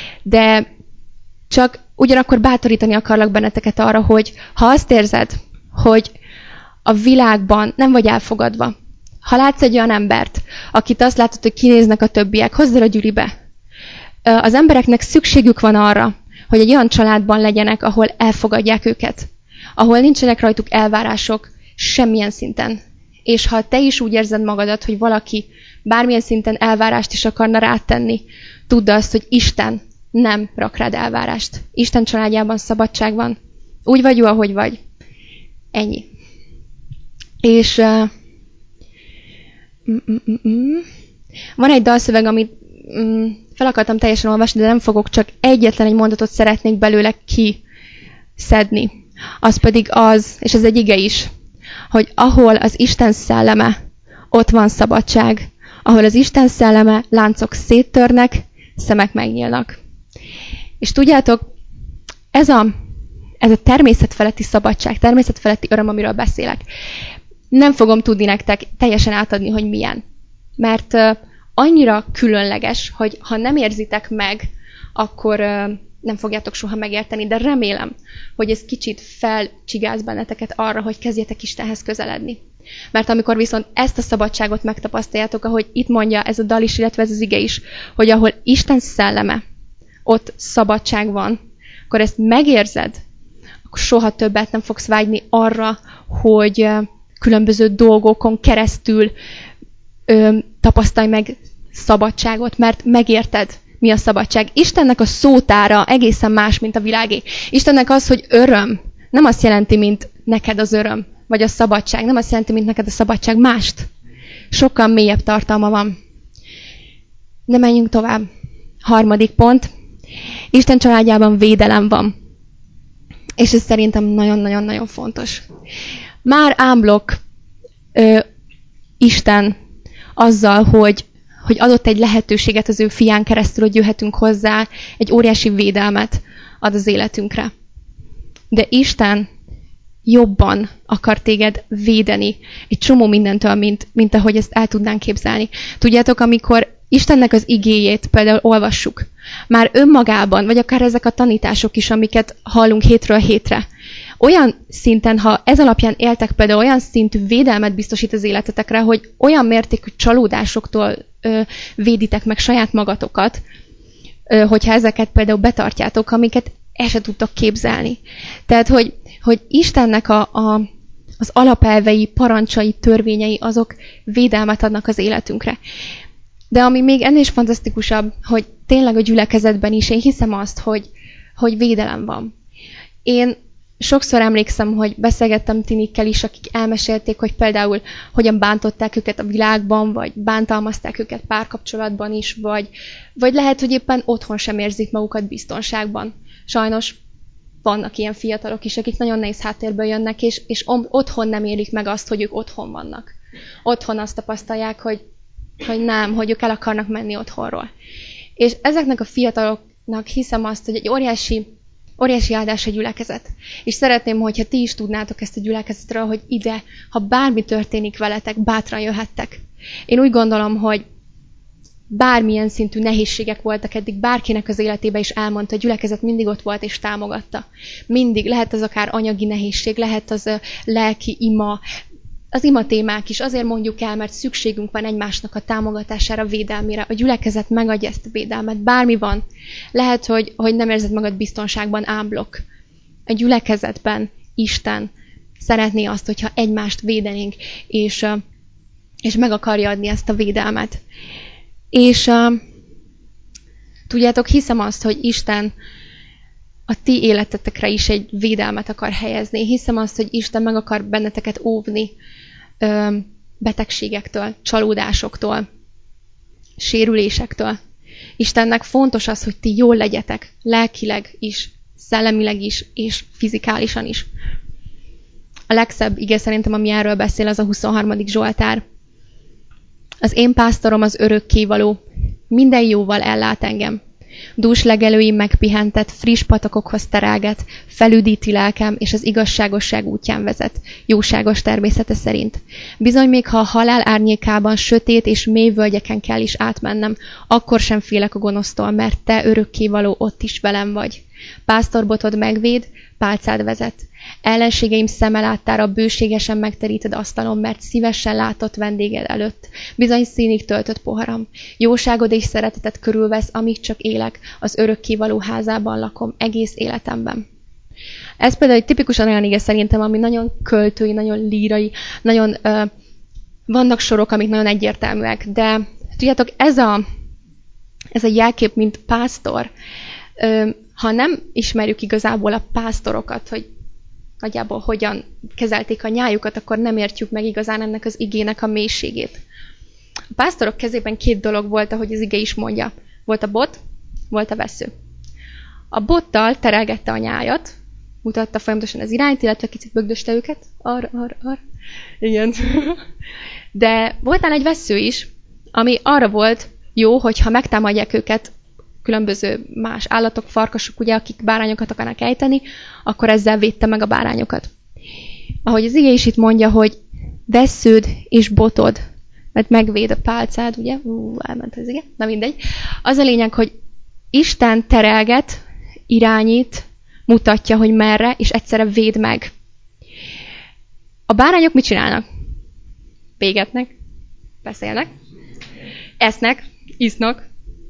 Speaker 2: De csak ugyanakkor bátorítani akarlak benneteket arra, hogy ha azt érzed, hogy a világban nem vagy elfogadva, ha látsz egy olyan embert, akit azt látod, hogy kinéznek a többiek, hozd el a gyűlibe. Az embereknek szükségük van arra, hogy egy olyan családban legyenek, ahol elfogadják őket. Ahol nincsenek rajtuk elvárások semmilyen szinten. És ha te is úgy érzed magadat, hogy valaki bármilyen szinten elvárást is akarna rátenni, tudd azt, hogy Isten nem rak rád elvárást. Isten családjában szabadság van. Úgy vagy jó, ahogy vagy. Ennyi. És uh, mm, mm, mm, van egy dalszöveg, amit mm, fel akartam teljesen olvasni, de nem fogok, csak egyetlen egy mondatot szeretnék belőle kiszedni. Az pedig az, és ez egy ige is, hogy ahol az Isten szelleme, ott van szabadság. Ahol az Isten szelleme, láncok széttörnek, szemek megnyílnak. És tudjátok, ez a, ez a természetfeletti szabadság, természetfeletti öröm, amiről beszélek, nem fogom tudni nektek teljesen átadni, hogy milyen. Mert uh, annyira különleges, hogy ha nem érzitek meg, akkor uh, nem fogjátok soha megérteni, de remélem, hogy ez kicsit felcsigáz benneteket arra, hogy kezdjetek Istenhez közeledni. Mert amikor viszont ezt a szabadságot megtapasztaljátok, ahogy itt mondja ez a dal is, illetve ez az ige is, hogy ahol Isten szelleme, ott szabadság van, akkor ezt megérzed, akkor soha többet nem fogsz vágyni arra, hogy különböző dolgokon keresztül ö, tapasztalj meg szabadságot, mert megérted, mi a szabadság. Istennek a szótára egészen más, mint a világé. Istennek az, hogy öröm, nem azt jelenti, mint neked az öröm, vagy a szabadság. Nem azt jelenti, mint neked a szabadság. Mást. Sokkal mélyebb tartalma van. De menjünk tovább. Harmadik pont. Isten családjában védelem van. És ez szerintem nagyon-nagyon-nagyon fontos. már ámblok ö, Isten azzal, hogy, hogy adott egy lehetőséget az ő fián keresztül, hogy jöhetünk hozzá, egy óriási védelmet ad az életünkre. De Isten jobban akar téged védeni egy csomó mindentől, mint, mint ahogy ezt el tudnánk képzelni. Tudjátok, amikor Istennek az igéjét például olvassuk, már önmagában, vagy akár ezek a tanítások is, amiket hallunk hétről hétre, olyan szinten, ha ez alapján éltek, például olyan szintű védelmet biztosít az életetekre, hogy olyan mértékű csalódásoktól ö, véditek meg saját magatokat, ö, hogyha ezeket például betartjátok, amiket el se tudtok képzelni. Tehát, hogy, hogy Istennek a, a, az alapelvei, parancsai, törvényei, azok védelmet adnak az életünkre. De ami még ennél is fantasztikusabb, hogy tényleg a gyülekezetben is én hiszem azt, hogy, hogy védelem van. Én sokszor emlékszem, hogy beszélgettem tinikkel is, akik elmesélték, hogy például hogyan bántották őket a világban, vagy bántalmazták őket párkapcsolatban is, vagy, vagy lehet, hogy éppen otthon sem érzik magukat biztonságban. Sajnos vannak ilyen fiatalok is, akik nagyon nehéz háttérből jönnek, és, és otthon nem élik meg azt, hogy ők otthon vannak. Otthon azt tapasztalják, hogy, hogy nem, hogy ők el akarnak menni otthonról. És ezeknek a fiataloknak hiszem azt, hogy egy óriási, óriási áldás a gyülekezet. És szeretném, hogyha ti is tudnátok ezt a gyülekezetről, hogy ide, ha bármi történik veletek, bátran jöhettek. Én úgy gondolom, hogy bármilyen szintű nehézségek voltak eddig, bárkinek az életében is elmondta, a gyülekezet mindig ott volt és támogatta. Mindig, lehet az akár anyagi nehézség, lehet az a lelki ima, az ima témák is. Azért mondjuk el, mert szükségünk van egymásnak a támogatására, védelmére. A gyülekezet megadja ezt a védelmet. Bármi van. Lehet, hogy, hogy nem érzed magad biztonságban, ámblok. A gyülekezetben Isten szeretné azt, hogyha egymást védenénk, és, és meg akarja adni ezt a védelmet. És uh, tudjátok, hiszem azt, hogy Isten a ti életetekre is egy védelmet akar helyezni. Hiszem azt, hogy Isten meg akar benneteket óvni uh, betegségektől, csalódásoktól, sérülésektől. Istennek fontos az, hogy ti jól legyetek, lelkileg is, szellemileg is, és fizikálisan is. A legszebb ige szerintem, ami erről beszél, az a huszonharmadik Zsoltár. Az én pásztorom az örökkévaló, minden jóval ellát engem. Dús legelőim megpihentet, friss patakokhoz terelget, felüdíti lelkem, és az igazságosság útján vezet, jóságos természete szerint. Bizony még ha a halál árnyékában sötét és mély völgyeken kell is átmennem, akkor sem félek a gonosztól, mert te örökkévaló ott is velem vagy. Pásztorbotod megvéd, pálcád vezet. Ellenségeim szeme láttára bőségesen megteríted asztalon, mert szívesen látott vendéged előtt. Bizony színig töltött poharam. Jóságod és szeretetet körülvesz, amíg csak élek, az örökkévaló házában lakom egész életemben. Ez például egy tipikusan olyan ige szerintem, ami nagyon költői, nagyon lírai, nagyon uh, vannak sorok, amik nagyon egyértelműek, de tudjátok, ez a, ez a jelkép, mint pásztor, uh, ha nem ismerjük igazából a pásztorokat, hogy nagyjából hogyan kezelték a nyájukat, akkor nem értjük meg igazán ennek az igének a mélységét. A pásztorok kezében két dolog volt, ahogy az ige is mondja. Volt a bot, volt a vessző. A bottal terelgette a nyájat, mutatta folyamatosan az irányt, illetve kicsit bögdöste őket. Arra, arra, arra. Igen. De voltál egy vessző is, ami arra volt jó, hogyha megtámadják őket különböző más állatok, farkasok, ugye, akik bárányokat akarnak ejteni, akkor ezzel védte meg a bárányokat. Ahogy az ige is itt mondja, hogy vessződ és botod, mert megvéd a pálcád, ugye? Ú, elment az ige. Na mindegy. Az a lényeg, hogy Isten terelget, irányít, mutatja, hogy merre, és egyszerre véd meg. A bárányok mit csinálnak? Végetnek, beszélnek, esznek, isznak,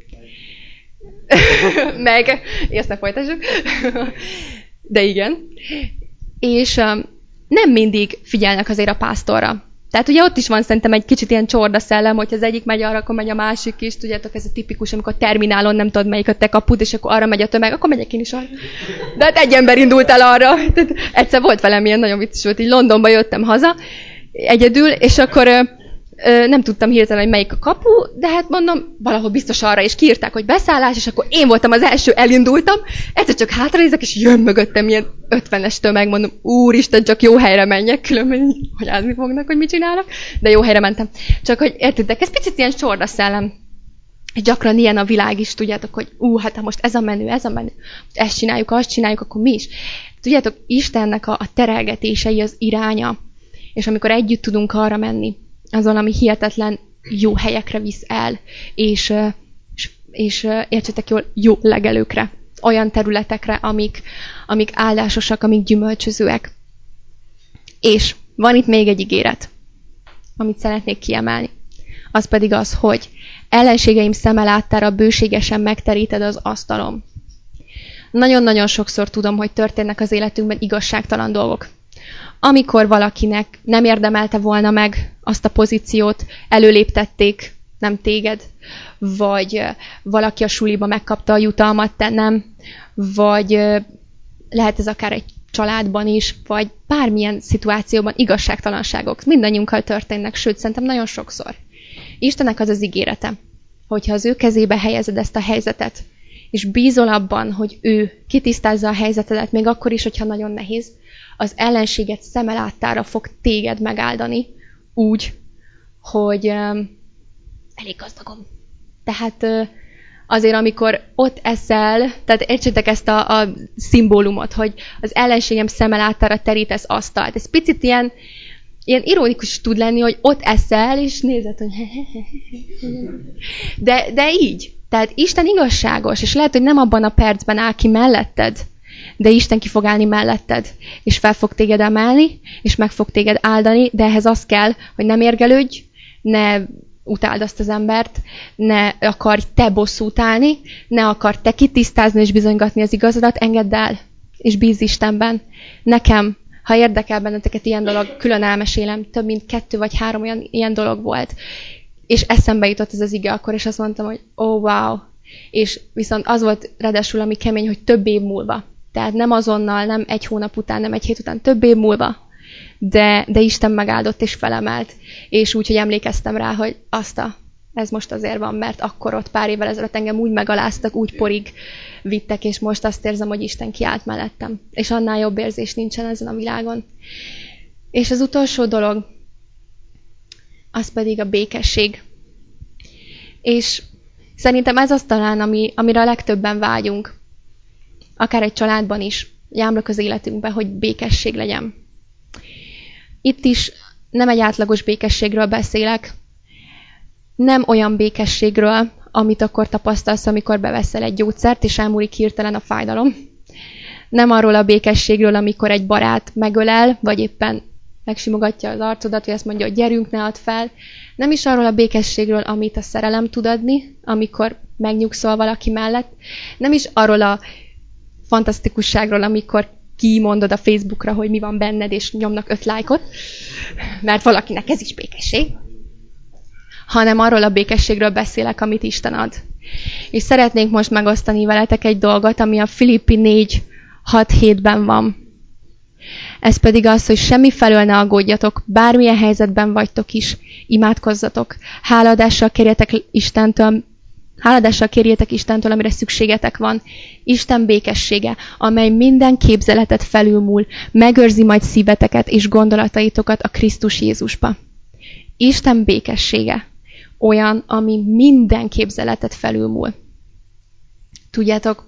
Speaker 2: meg, ezt ne folytassuk, de igen. És um, nem mindig figyelnek azért a pásztorra. Tehát ugye ott is van szerintem egy kicsit ilyen csorda szellem, hogy az egyik megy arra, akkor megy a másik is. Tudjátok, ez a tipikus, amikor terminálon nem tudod melyik a te kapud, és akkor arra megy a tömeg, akkor megyek én is arra. De hát egy ember indult el arra. Tehát egyszer volt velem ilyen nagyon vicces volt, így Londonba jöttem haza, egyedül, és akkor Ö, nem tudtam hirtelen, hogy melyik a kapu, de hát mondom, valahol biztos arra is kiírták, hogy beszállás, és akkor én voltam az első, elindultam, egyszer csak hátranézek, és jön mögöttem ilyen ötvenes tömeg, mondom, úristen, csak jó helyre menjek, különben hogyázni fognak, hogy mit csinálok, de jó helyre mentem. Csak hogy értitek, ez picit ilyen csorda szellem. És gyakran ilyen a világ is, tudjátok, hogy ú, hát ha most ez a menü, ez a menü, ezt csináljuk, azt csináljuk, akkor mi is. Tudjátok, Istennek a, a terelgetései, az iránya, és amikor együtt tudunk arra menni, az valami hihetetlen jó helyekre visz el, és, és, és értsetek jól, jó legelőkre, olyan területekre, amik, amik áldásosak, amik gyümölcsözőek. És van itt még egy ígéret, amit szeretnék kiemelni. Az pedig az, hogy ellenségeim szeme láttára bőségesen megteríted az asztalom. Nagyon-nagyon sokszor tudom, hogy történnek az életünkben igazságtalan dolgok. Amikor valakinek nem érdemelte volna meg azt a pozíciót, előléptették, nem téged, vagy valaki a suliba megkapta a jutalmat, te nem, vagy lehet ez akár egy családban is, vagy bármilyen szituációban igazságtalanságok. Mindannyiunkkal történnek, sőt, szerintem nagyon sokszor. Istennek az az ígérete, hogyha az ő kezébe helyezed ezt a helyzetet, és bízol abban, hogy ő kitisztázza a helyzetedet, még akkor is, hogyha nagyon nehéz, az ellenséget szeme láttára fog téged megáldani úgy, hogy um, elég gazdagon. Tehát uh, azért, amikor ott eszel, tehát értsétek ezt a, a szimbólumot, hogy az ellenségem szeme láttára terítesz asztalt. Ez picit ilyen, ilyen ironikus tud lenni, hogy ott eszel, és nézed, hogy de, de így. Tehát Isten igazságos, és lehet, hogy nem abban a percben áll ki melletted, de Isten ki fog állni melletted, és fel fog téged emelni, és meg fog téged áldani, de ehhez az kell, hogy nem érgelődj, ne utáld azt az embert, ne akarj te bosszút állni, ne akarj te kitisztázni és bizonygatni az igazadat, engedd el, és bízz Istenben. Nekem, ha érdekel benneteket ilyen dolog, külön elmesélem, több mint kettő vagy három olyan ilyen dolog volt, és eszembe jutott ez az ige akkor, és azt mondtam, hogy oh, wow. És viszont az volt ráadásul, ami kemény, hogy több év múlva. Tehát nem azonnal, nem egy hónap után, nem egy hét után, több év múlva. De, de Isten megáldott és felemelt. És úgy, hogy emlékeztem rá, hogy azt a, ez most azért van, mert akkor ott pár évvel ezelőtt engem úgy megaláztak, úgy porig vittek, és most azt érzem, hogy Isten kiállt mellettem. És annál jobb érzés nincsen ezen a világon. És az utolsó dolog, az pedig a békesség. És szerintem ez az talán, ami, amire a legtöbben vágyunk. Akár egy családban is, jámlok az életünkben, hogy békesség legyen. Itt is nem egy átlagos békességről beszélek, nem olyan békességről, amit akkor tapasztalsz, amikor beveszel egy gyógyszert, és elmúlik hirtelen a fájdalom. Nem arról a békességről, amikor egy barát megölel, vagy éppen megsimogatja az arcodat, vagy azt mondja, hogy gyerünk, ne add fel. Nem is arról a békességről, amit a szerelem tud adni, amikor megnyugszol valaki mellett. Nem is arról a fantasztikusságról, amikor kimondod a Facebookra, hogy mi van benned, és nyomnak öt lájkot, mert valakinek ez is békesség. Hanem arról a békességről beszélek, amit Isten ad. És szeretnénk most megosztani veletek egy dolgot, ami a Filippi négy hat hétben van. Ez pedig az, hogy semmi felől ne aggódjatok, bármilyen helyzetben vagytok is, imádkozzatok. Háladással kérjetek Istentől, háladással kérjétek Istentől, amire szükségetek van. Isten békessége, amely minden képzeletet felülmúl, megőrzi majd szíveteket és gondolataitokat a Krisztus Jézusba. Isten békessége olyan, ami minden képzeletet felülmúl. Tudjátok,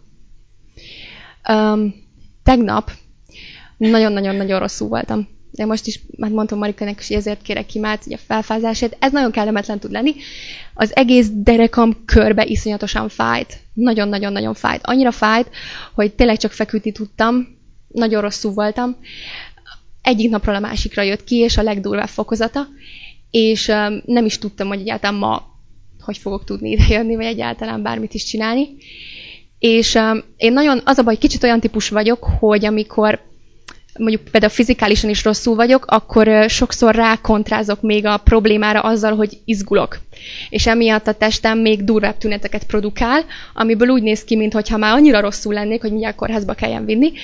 Speaker 2: um, tegnap nagyon-nagyon-nagyon rosszul voltam. De most is már mondtam Marikának, hogy ezért kérek ki már a felfázását. Ez nagyon kellemetlen tud lenni. Az egész derekam körbe iszonyatosan fájt. Nagyon-nagyon-nagyon fájt. Annyira fájt, hogy tényleg csak feküdni tudtam. Nagyon rosszul voltam. Egyik napról a másikra jött ki, és a legdurvább fokozata. És um, nem is tudtam, hogy egyáltalán ma hogy fogok tudni idejönni, vagy egyáltalán bármit is csinálni. És um, én nagyon, az a baj, kicsit olyan típus vagyok, hogy amikor mondjuk például fizikálisan is rosszul vagyok, akkor sokszor rákontrázok még a problémára azzal, hogy izgulok. És emiatt a testem még durvább tüneteket produkál, amiből úgy néz ki, mintha már annyira rosszul lennék, hogy mindjárt kórházba kelljen vinni.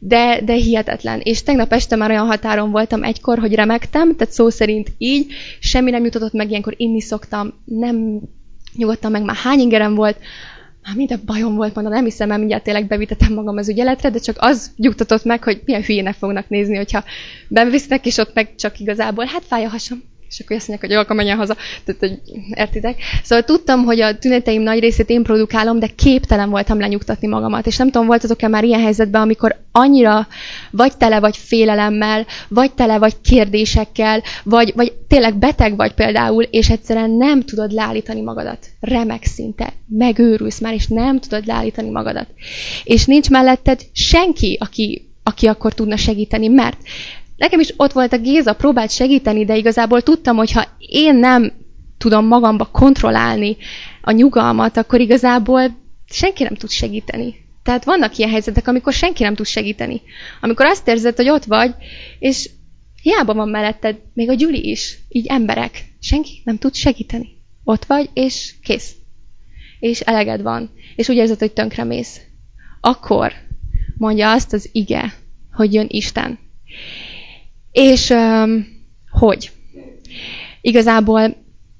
Speaker 2: De, de hihetetlen. És tegnap este már olyan határon voltam egykor, hogy remegtem, tehát szó szerint így, semmi nem jutatott meg, ilyenkor inni szoktam, nem nyugodtam meg, már hány ingerem volt, már minden bajom volt, mondom, nem hiszem, mert mindjárt tényleg bevitetem magam az ügyeletre, de csak az nyugtatott meg, hogy milyen hülyének fognak nézni, hogyha bevisznek, és ott meg csak igazából, hát fáj a hasam. És akkor azt mondják, hogy jó, akkor menjen haza. Tehát, hogy értitek? Szóval tudtam, hogy a tüneteim nagy részét én produkálom, de képtelen voltam lenyugtatni magamat. És nem tudom, voltatok-e már ilyen helyzetben, amikor annyira vagy tele vagy félelemmel, vagy tele vagy kérdésekkel, vagy, vagy tényleg beteg vagy például, és egyszerűen nem tudod leállítani magadat. Remek szinte. Megőrülsz már, és nem tudod leállítani magadat. És nincs melletted senki, aki, aki akkor tudna segíteni, mert nekem is ott volt a Géza, próbált segíteni, de igazából tudtam, hogy ha én nem tudom magamba kontrollálni a nyugalmat, akkor igazából senki nem tud segíteni. Tehát vannak ilyen helyzetek, amikor senki nem tud segíteni. Amikor azt érzed, hogy ott vagy, és hiába van melletted, még a Gyuli is, így emberek, senki nem tud segíteni. Ott vagy, és kész. És eleged van. És úgy érzed, hogy tönkremész. Akkor mondja azt az ige, hogy jön Isten. És um, hogy? Igazából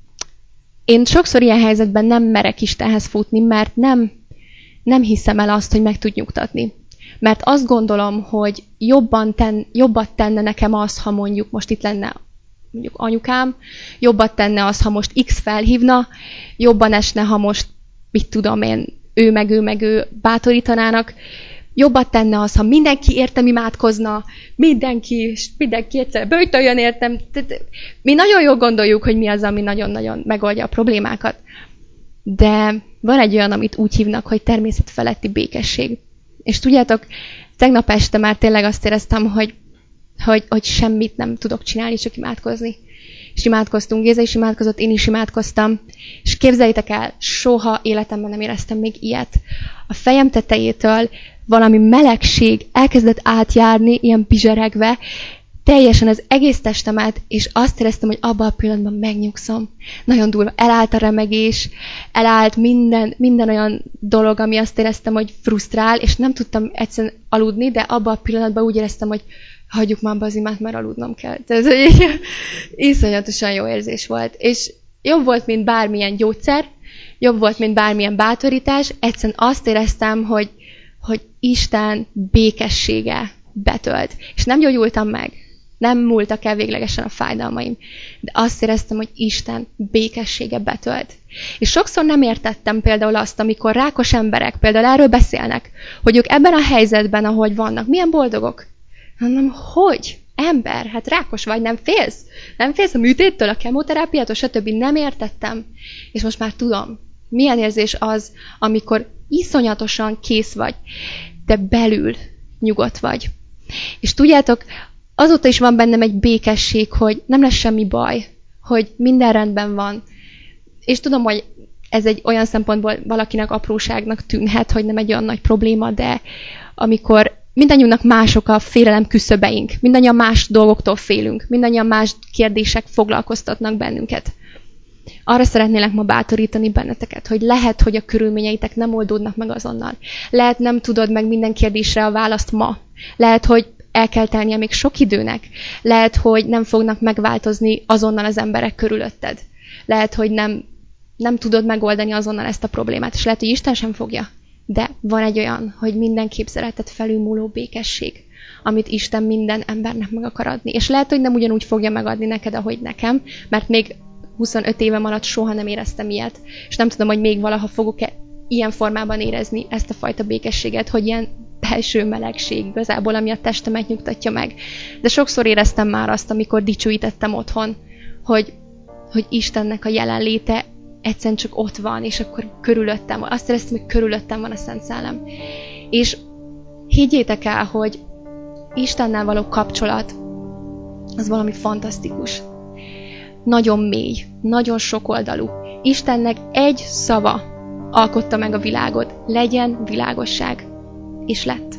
Speaker 2: én sokszor ilyen helyzetben nem merek Istenhez futni, mert nem, nem hiszem el azt, hogy meg tud nyugtatni. Mert azt gondolom, hogy jobban ten, jobbat tenne nekem az, ha mondjuk most itt lenne mondjuk anyukám, jobbat tenne az, ha most X felhívna, jobban esne, ha most, mit tudom én, ő meg ő meg ő bátorítanának, jobbat tenne az, ha mindenki értem imádkozna, mindenki, és mindenki egyszer böjtöljön értem. Mi nagyon jól gondoljuk, hogy mi az, ami nagyon-nagyon megoldja a problémákat. De van egy olyan, amit úgy hívnak, hogy természetfeletti békesség. És tudjátok, tegnap este már tényleg azt éreztem, hogy, hogy, hogy semmit nem tudok csinálni, csak imádkozni. És imádkoztunk, Géza is imádkozott, én is imádkoztam. És képzeljétek el, soha életemben nem éreztem még ilyet. A fejem tetejétől valami melegség elkezdett átjárni, ilyen bizseregve, teljesen az egész testemet, és azt éreztem, hogy abban a pillanatban megnyugszom. Nagyon durva. Elállt a remegés, elállt minden, minden olyan dolog, ami azt éreztem, hogy frusztrál, és nem tudtam egyszerűen aludni, de abban a pillanatban úgy éreztem, hogy hagyjuk már be az imát, mert aludnom kell. Tehát, hogy iszonyatosan jó érzés volt. És jobb volt, mint bármilyen gyógyszer, jobb volt, mint bármilyen bátorítás. Egyszerűen azt éreztem, hogy hogy Isten békessége betölt. És nem gyógyultam meg. Nem múltak el véglegesen a fájdalmaim. De azt éreztem, hogy Isten békessége betölt. És sokszor nem értettem például azt, amikor rákos emberek például erről beszélnek, hogy ők ebben a helyzetben, ahogy vannak, milyen boldogok. Mondom, hogy? Ember, hát rákos vagy, nem félsz? Nem félsz a műtéttől, a kemoterápiától, stb. Nem értettem. És most már tudom, milyen érzés az, amikor iszonyatosan kész vagy, de belül nyugodt vagy. És tudjátok, azóta is van bennem egy békesség, hogy nem lesz semmi baj, hogy minden rendben van. És tudom, hogy ez egy olyan szempontból valakinek apróságnak tűnhet, hogy nem egy olyan nagy probléma, de amikor mindannyiunknak mások a félelem küszöbeink, mindannyian más dolgoktól félünk, mindannyian más kérdések foglalkoztatnak bennünket. Arra szeretnélek ma bátorítani benneteket, hogy lehet, hogy a körülményeitek nem oldódnak meg azonnal. Lehet, nem tudod meg minden kérdésre a választ ma. Lehet, hogy el kell telnie még sok időnek. Lehet, hogy nem fognak megváltozni azonnal az emberek körülötted. Lehet, hogy nem, nem tudod megoldani azonnal ezt a problémát, és lehet, hogy Isten sem fogja. De van egy olyan, hogy minden képzeletet felülmúló békesség, amit Isten minden embernek meg akar adni. És lehet, hogy nem ugyanúgy fogja megadni neked, ahogy nekem, mert még huszonöt évem alatt soha nem éreztem ilyet, és nem tudom, hogy még valaha fogok-e ilyen formában érezni ezt a fajta békességet, hogy ilyen belső melegség igazából, ami a testemet nyugtatja meg. De sokszor éreztem már azt, amikor dicsőítettem otthon, hogy, hogy Istennek a jelenléte egyszerűen csak ott van, és akkor körülöttem van. Azt éreztem, hogy körülöttem van a Szent Szellem. És higgyétek el, hogy Istennel való kapcsolat az valami fantasztikus. Nagyon mély, nagyon sokoldalú. Istennek egy szava alkotta meg a világot. Legyen világosság. És lett.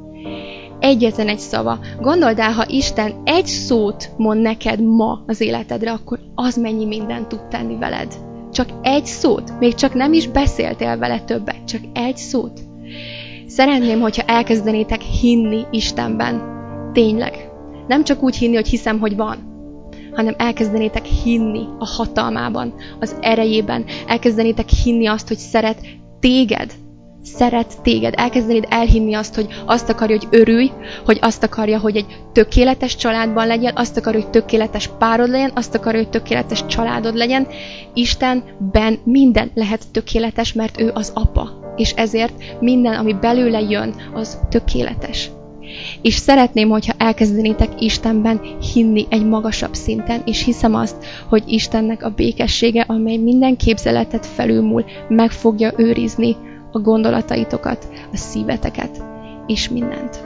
Speaker 2: Egyetlen egy szava. Gondold el, ha Isten egy szót mond neked ma az életedre, akkor az mennyi mindent tud tenni veled. Csak egy szót. Még csak nem is beszéltél vele többet. Csak egy szót. Szeretném, hogyha elkezdenétek hinni Istenben. Tényleg. Nem csak úgy hinni, hogy hiszem, hogy van, hanem elkezdenétek hinni a hatalmában, az erejében. Elkezdenétek hinni azt, hogy szeret téged. Szeret téged. Elkezdenéd elhinni azt, hogy azt akarja, hogy örülj, hogy azt akarja, hogy egy tökéletes családban legyen, azt akarja, hogy tökéletes párod legyen, azt akarja, hogy tökéletes családod legyen. Istenben minden lehet tökéletes, mert ő az apa. És ezért minden, ami belőle jön, az tökéletes. És szeretném, hogyha elkezdenétek Istenben hinni egy magasabb szinten, és hiszem azt, hogy Istennek a békessége, amely minden képzeletet felülmúl, meg fogja őrizni a gondolataitokat, a szíveteket, és mindent.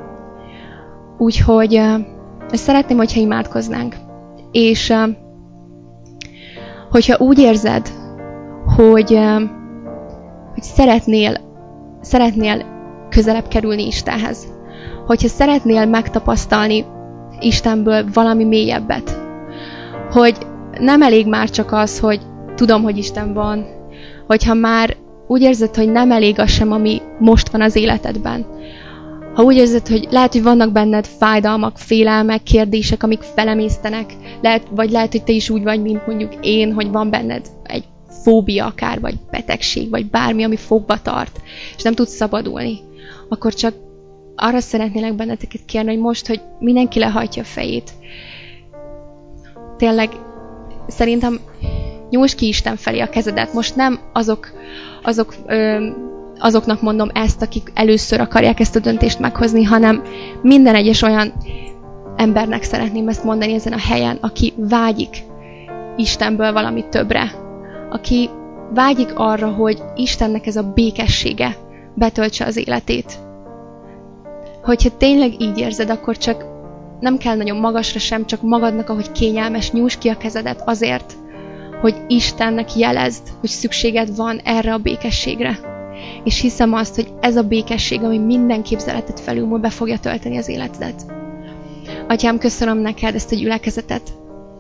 Speaker 2: Úgyhogy uh, szeretném, hogyha imádkoznánk. És uh, hogyha úgy érzed, hogy, uh, hogy szeretnél, szeretnél közelebb kerülni Istenhez, hogyha szeretnél megtapasztalni Istenből valami mélyebbet, hogy nem elég már csak az, hogy tudom, hogy Isten van, hogyha már úgy érzed, hogy nem elég az sem, ami most van az életedben. Ha úgy érzed, hogy lehet, hogy vannak benned fájdalmak, félelmek, kérdések, amik felemésztenek, lehet, vagy lehet, hogy te is úgy vagy, mint mondjuk én, hogy van benned egy fóbia akár, vagy betegség, vagy bármi, ami fogva tart, és nem tudsz szabadulni, akkor csak arra szeretnélek benneteket kérni, hogy most, hogy mindenki lehajtja a fejét. Tényleg, szerintem nyújtsd ki Isten felé a kezedet. Most nem azok, azok, ö, azoknak mondom ezt, akik először akarják ezt a döntést meghozni, hanem minden egyes olyan embernek szeretném ezt mondani ezen a helyen, aki vágyik Istenből valami többre. Aki vágyik arra, hogy Istennek ez a békessége betöltse az életét. Hogyha tényleg így érzed, akkor csak nem kell nagyon magasra sem, csak magadnak, ahogy kényelmes, nyújtsd ki a kezedet azért, hogy Istennek jelezd, hogy szükséged van erre a békességre. És hiszem azt, hogy ez a békesség, ami minden képzeletet felülmúl, be fogja tölteni az életedet. Atyám, köszönöm neked ezt a gyülekezetet,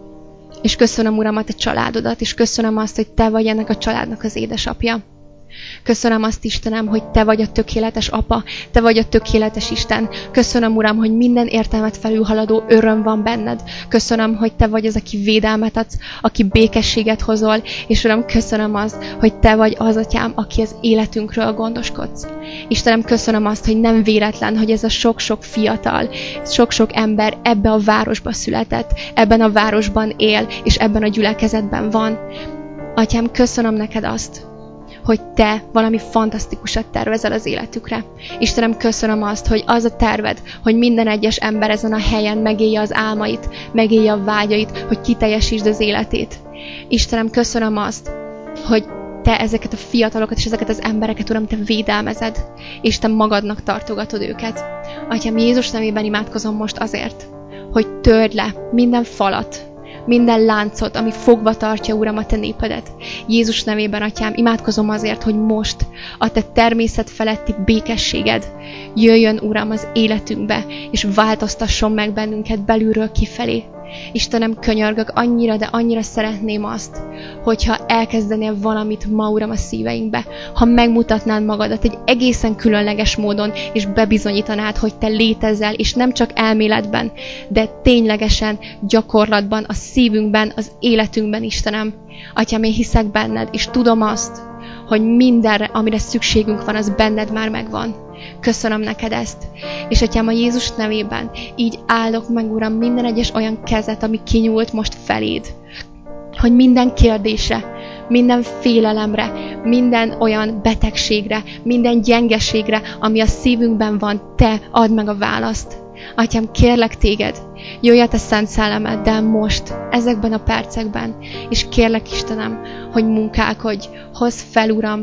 Speaker 2: és köszönöm, Uram, a te családodat, és köszönöm azt, hogy te vagy ennek a családnak az édesapja. Köszönöm azt, Istenem, hogy te vagy a tökéletes apa, te vagy a tökéletes Isten. Köszönöm, Uram, hogy minden értelmet felülhaladó öröm van benned. Köszönöm, hogy te vagy az, aki védelmet adsz, aki békességet hozol, és Uram, köszönöm azt, hogy te vagy az, Atyám, aki az életünkről gondoskodsz. Istenem, köszönöm azt, hogy nem véletlen, hogy ez a sok-sok fiatal, sok-sok ember ebbe a városba született, ebben a városban él, és ebben a gyülekezetben van. Atyám, köszönöm neked azt, hogy te valami fantasztikusat tervezel az életükre. Istenem, köszönöm azt, hogy az a terved, hogy minden egyes ember ezen a helyen megélje az álmait, megélje a vágyait, hogy kiteljesítsd az életét. Istenem, köszönöm azt, hogy te ezeket a fiatalokat és ezeket az embereket, Uram, te védelmezed, és te magadnak tartogatod őket. Atyám, Jézus nevében imádkozom most azért, hogy törd le minden falat, minden láncot, ami fogva tartja, Uram, a te népedet. Jézus nevében, Atyám, imádkozom azért, hogy most a te természet feletti békességed jöjjön, Uram, az életünkbe, és változtasson meg bennünket belülről kifelé. Istenem, könyörgök, annyira, de annyira szeretném azt, hogyha elkezdenél valamit ma, Uram, a szíveinkbe, ha megmutatnád magadat egy egészen különleges módon, és bebizonyítanád, hogy te létezel, és nem csak elméletben, de ténylegesen, gyakorlatban, a szívünkben, az életünkben, Istenem. Atyám, én hiszek benned, és tudom azt, hogy mindenre, amire szükségünk van, az benned már megvan. Köszönöm neked ezt. És Atyám, a Jézus nevében így áldok meg, Uram, minden egyes olyan kezet, ami kinyúlt most feléd. Hogy minden kérdésre, minden félelemre, minden olyan betegségre, minden gyengeségre, ami a szívünkben van, te add meg a választ. Atyám, kérlek téged, jöjj a te szent szellemeddel most, ezekben a percekben, és kérlek, Istenem, hogy munkálkodj, hozz fel, Uram,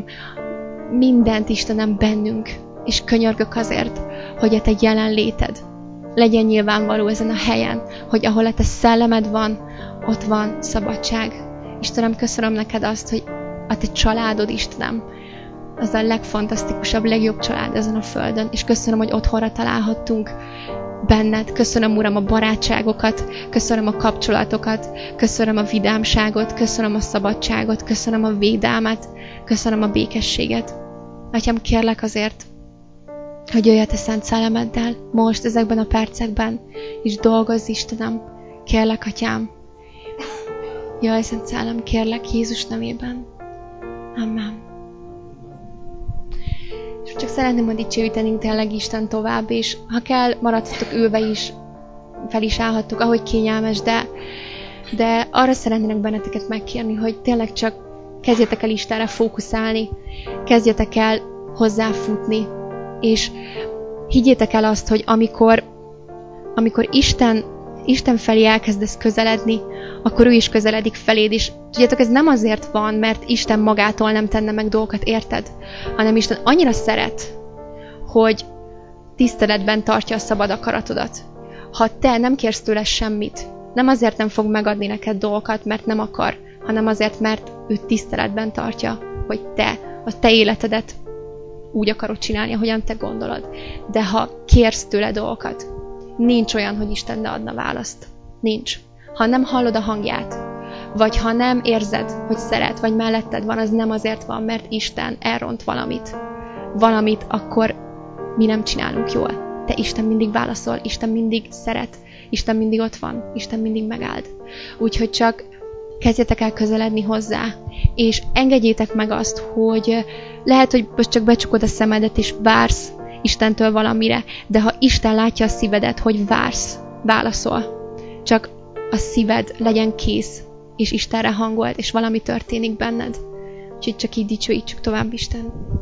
Speaker 2: mindent, Istenem, bennünk, és könyörgök azért, hogy a te jelenléted legyen nyilvánvaló ezen a helyen, hogy ahol a te szellemed van, ott van szabadság. Istenem, köszönöm neked azt, hogy a te családod, Istenem, az a legfantasztikusabb, legjobb család ezen a földön, és köszönöm, hogy otthonra találhattunk benned. Köszönöm, Uram, a barátságokat, köszönöm a kapcsolatokat, köszönöm a vidámságot, köszönöm a szabadságot, köszönöm a védelmet, köszönöm a békességet. Atyám, kérlek azért, hogy jöjj a te szent szellemeddel most ezekben a percekben, és dolgozz, Istenem, kérlek, Atyám. Jöjj, Szent Szellem, kérlek Jézus nevében. Amen. És csak szeretném, hogy dicsőítenünk tényleg Isten tovább, és ha kell, maradhatok ülve is, fel is állhattok, ahogy kényelmes, de, de arra szeretnének benneteket megkérni, hogy tényleg csak kezdjetek el Istenre fókuszálni, kezdjetek el hozzáfutni, és higgyétek el azt, hogy amikor, amikor Isten, Isten felé elkezdesz közeledni, akkor ő is közeledik feléd, és tudjátok, ez nem azért van, mert Isten magától nem tenne meg dolgokat, érted? Hanem Isten annyira szeret, hogy tiszteletben tartja a szabad akaratodat. Ha te nem kérsz tőle semmit, nem azért nem fog megadni neked dolgokat, mert nem akar, hanem azért, mert ő tiszteletben tartja, hogy te, a te életedet úgy akarod csinálni, ahogyan te gondolod. De ha kérsz tőle dolgokat, nincs olyan, hogy Isten ne adna választ. Nincs. Ha nem hallod a hangját, vagy ha nem érzed, hogy szeret, vagy melletted van, az nem azért van, mert Isten elront valamit. Valamit, akkor mi nem csinálunk jól. De Isten mindig válaszol, Isten mindig szeret, Isten mindig ott van, Isten mindig megáld. Úgyhogy csak kezdjetek el közeledni hozzá, és engedjétek meg azt, hogy lehet, hogy most csak becsukod a szemedet, és vársz Istentől valamire, de ha Isten látja a szívedet, hogy vársz, válaszol, csak a szíved legyen kész, és Istenre hangolt, és valami történik benned. Úgyhogy csak így dicsőítsük tovább Isten.